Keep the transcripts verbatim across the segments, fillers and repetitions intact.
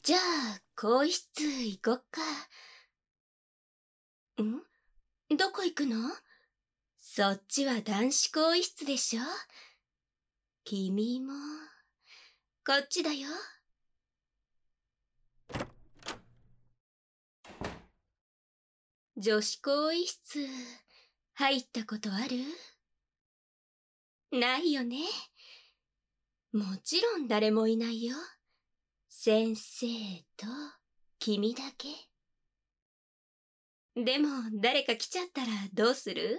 じゃあ、更衣室行こっか。ん？どこ行くの？そっちは男子更衣室でしょ？君も、こっちだよ。女子更衣室、入ったことある？ないよね。もちろん誰もいないよ。先生と君だけ。でも誰か来ちゃったらどうする？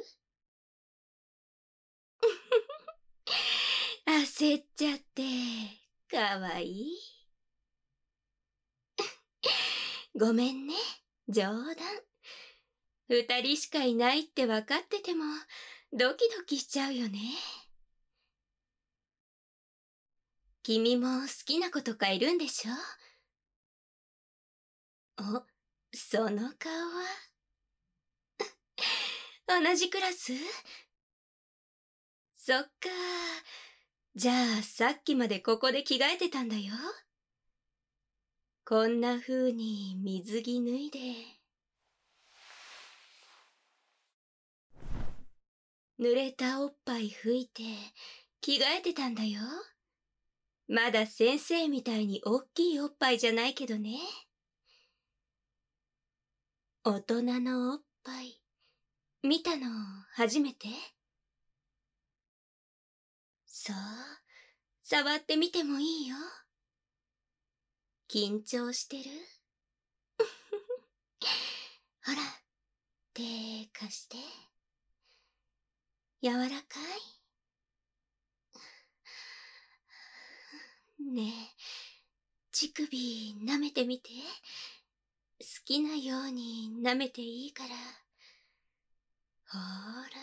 焦っちゃって、かわいい。ごめんね、冗談。二人しかいないって分かってても、ドキドキしちゃうよね。君も好きな子とかいるんでしょ？お、その顔は。同じクラス？そっか。じゃあ、さっきまでここで着替えてたんだよ。こんな風に水着脱いで。濡れたおっぱい拭いて着替えてたんだよ。まだ先生みたいにおっきいおっぱいじゃないけどね。大人のおっぱい見たの初めて？そう、触ってみてもいいよ。緊張してる？ほら、手貸して。柔らかい？ねえ、乳首舐めてみて。好きなように舐めていいから。ほーら。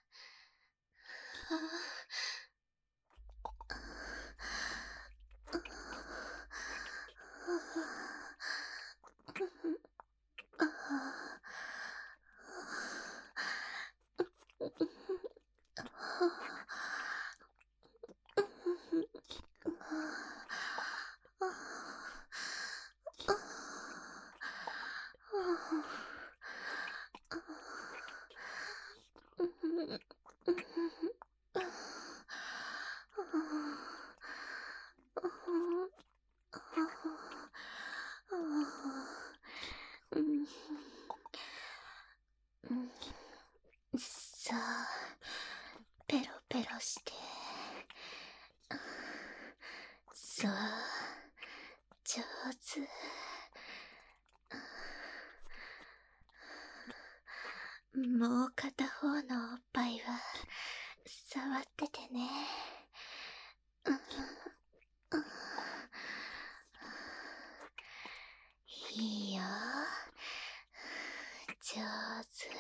さあ、ペロペロして。そう、上手。もう片方のおっぱいは触っててね。いいよ、上手。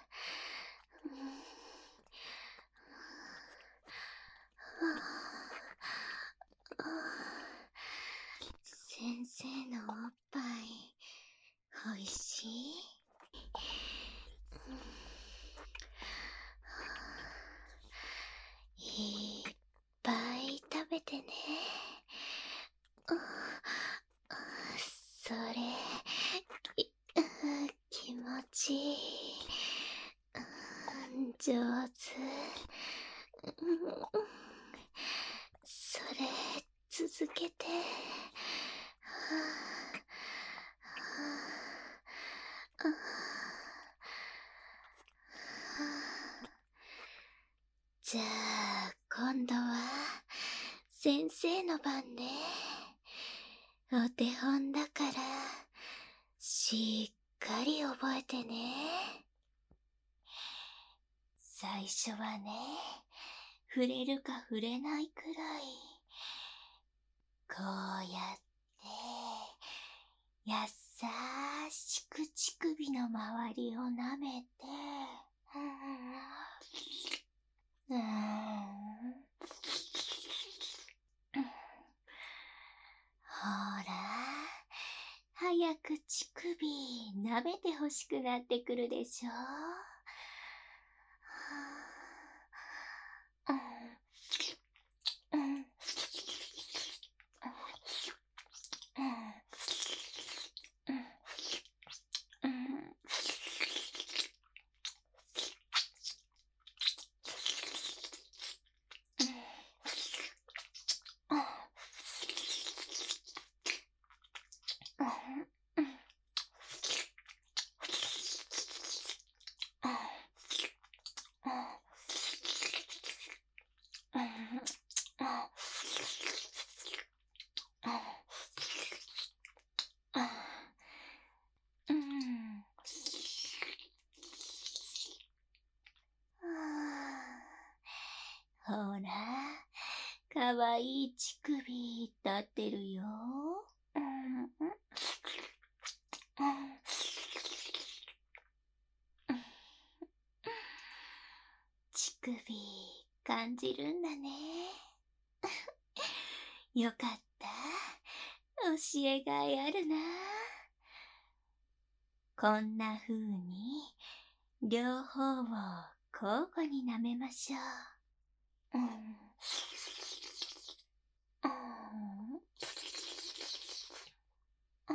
先生のおっぱいおいしい？いっぱい食べてね。それ、気持ちいい。上手。それ、続けて。じゃあ、今度は、先生の番ね。お手本だから、しっかり覚えてね。最初はね、触れるか触れないくらい、こうやって、やさしく乳首の周りを舐めて、うーん、ほら、早く乳首舐めてほしくなってくるでしょ。 かわいい乳首立ってるよ。うん、乳首感じるんだね。よかった。教えがいあるな。こんな風に両方を交互に舐めましょう。うん。うん。うん。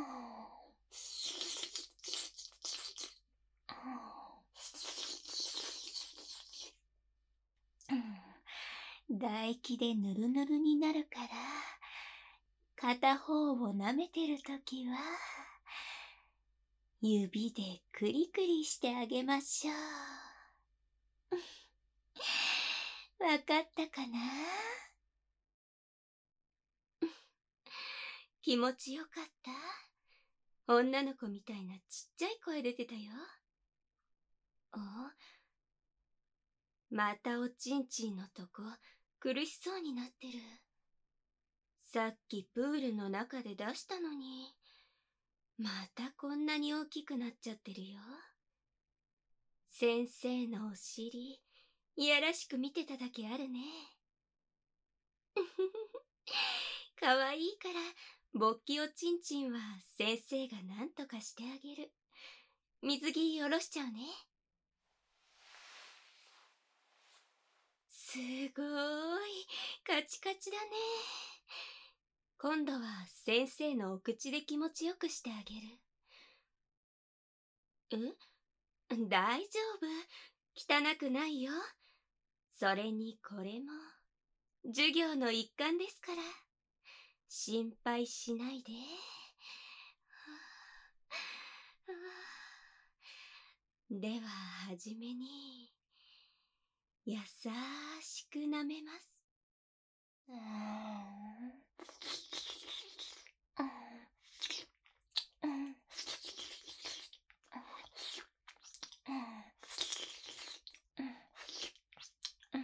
うん。唾液でぬるぬるになるから、片方を舐めてるときは、指でクリクリしてあげましょう。わかったかな？気持ちよかった？女の子みたいなちっちゃい声出てたよ。お？またおちんちんのとこ苦しそうになってる。さっきプールの中で出したのに、またこんなに大きくなっちゃってるよ。先生のお尻、いやらしく見てただけあるね。かわいいから、勃起おちんちんは先生がなんとかしてあげる。水着下ろしちゃうね。すごーい、カチカチだね。今度は先生のお口で気持ちよくしてあげる。ん？大丈夫。汚くないよ。それにこれも、授業の一環ですから。心配しないで。では、はじめに、優しく舐めます。うーん。うん。うん。うん。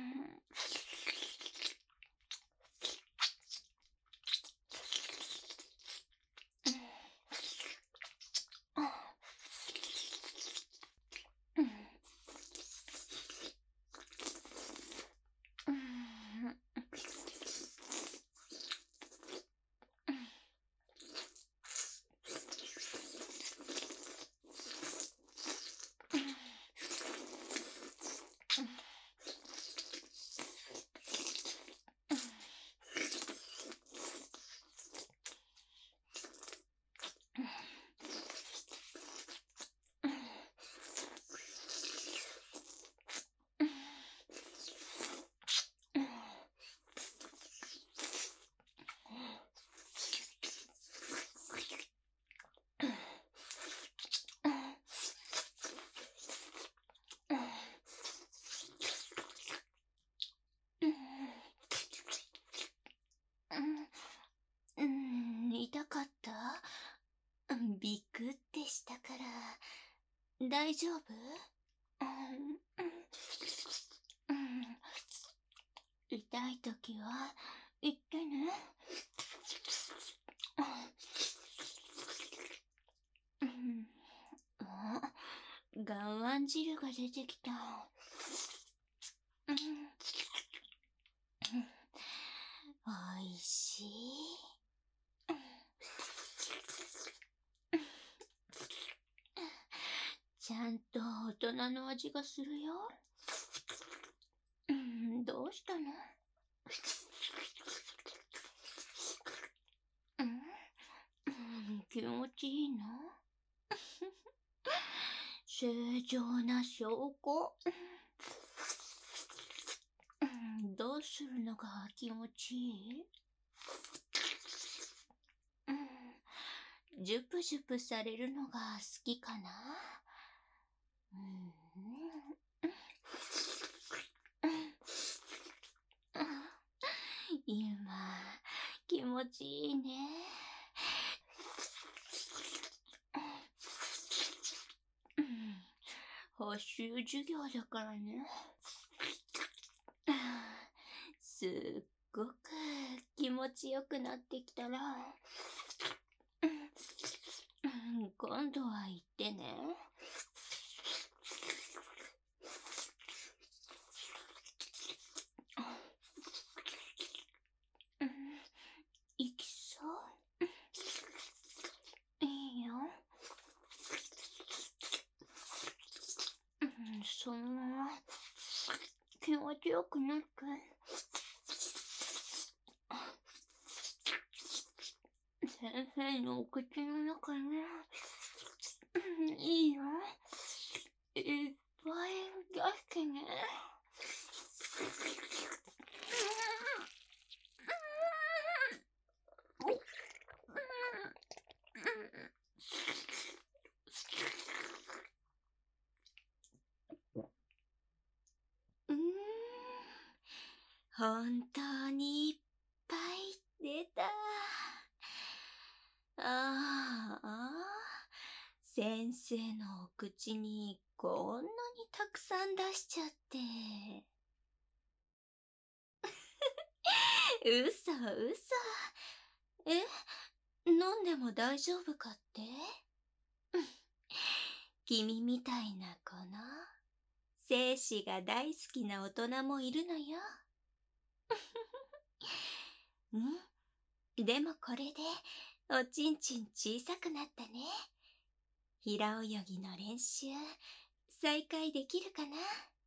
うん、痛かった？ビクってしたから、大丈夫？うん、うん、痛いときは言ってね。うん、あ、岩塩汁が出てきた。うん、おいしい。ちゃんと大人の味がするよ。うん、どうしたの？うん、うん、気持ちいいの？正常な証拠。うん、どうするのが気持ちいい？うん、ジュプジュプされるのが好きかな？うん、今、気持ちいいね。うん、補習授業だからね。すっごく持ちよくなってきたら、今度は言ってね。いきそう？いいよ。そんな気持ちよくなって。先生のお口の中にいいよ、いっぱい出してね。うーん、本当にいっぱい出た。ああ、先生のお口にこんなにたくさん出しちゃって。嘘嘘。え、飲んでも大丈夫かって？君みたいな子の精子が大好きな大人もいるのよ。ん？でもこれでおちんちん小さくなったね。平泳ぎの練習再開できるかな？